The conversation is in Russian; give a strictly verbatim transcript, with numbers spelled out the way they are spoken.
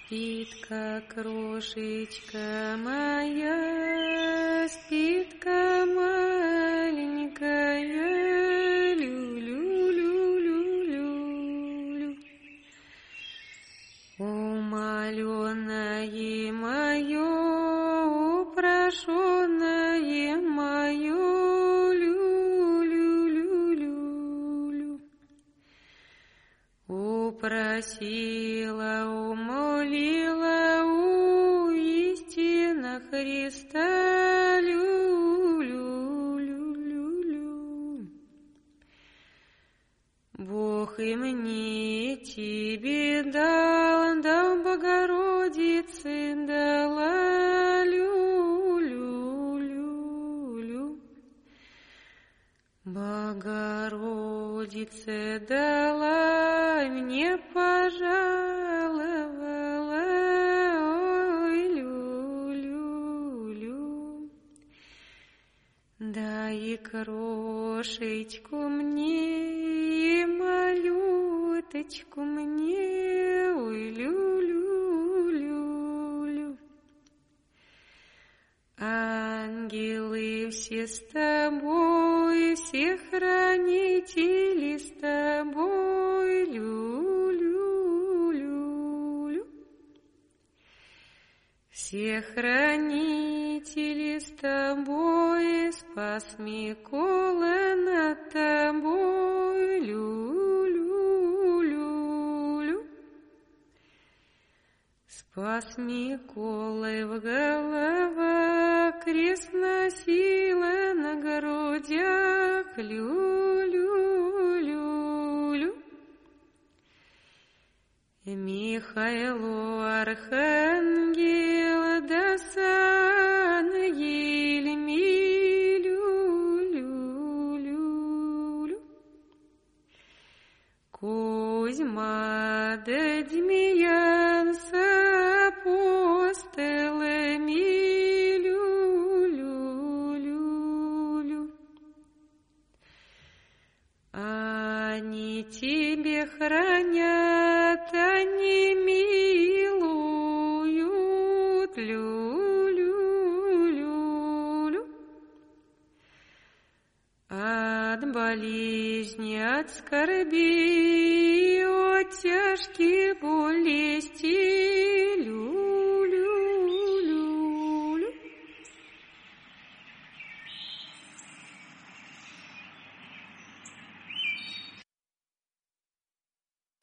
Спит, как крошечка моя, спитка маленькая, лю-лю-лю-лю-лю-лю. Умаленное мое, упрошенное мое, лю-лю-лю-лю-лю. Упросила, умолила у истина Христа, лю-лю-лю-лю-лю. Бог и мне тебе дал, дал Богородице дала, лю-лю-лю-лю. Богородице дала, мне пожаловала, ой, лю-лю-лю. Дай крошечку мне, малюточку мне, ой, лю-лю-лю-лю. Ангелы все с тобой, все хранители с тобой, лю-лю-лю-лю. Все хранители с тобой, спас Микола над тобой, лю-лю-лю-лю. Спас Миколай в головах, крест носила на грудях, лю-лю-лю-лю. Михаилу архангел, да сан Ельми, лю-лю-лю-лю. Кузьма да Демьян с апостолами, лю-лю-лю-лю. Они тебе хранят, они милуют, лю-лю-лю-лю. От болезни, от скорби, от тяжких болестей,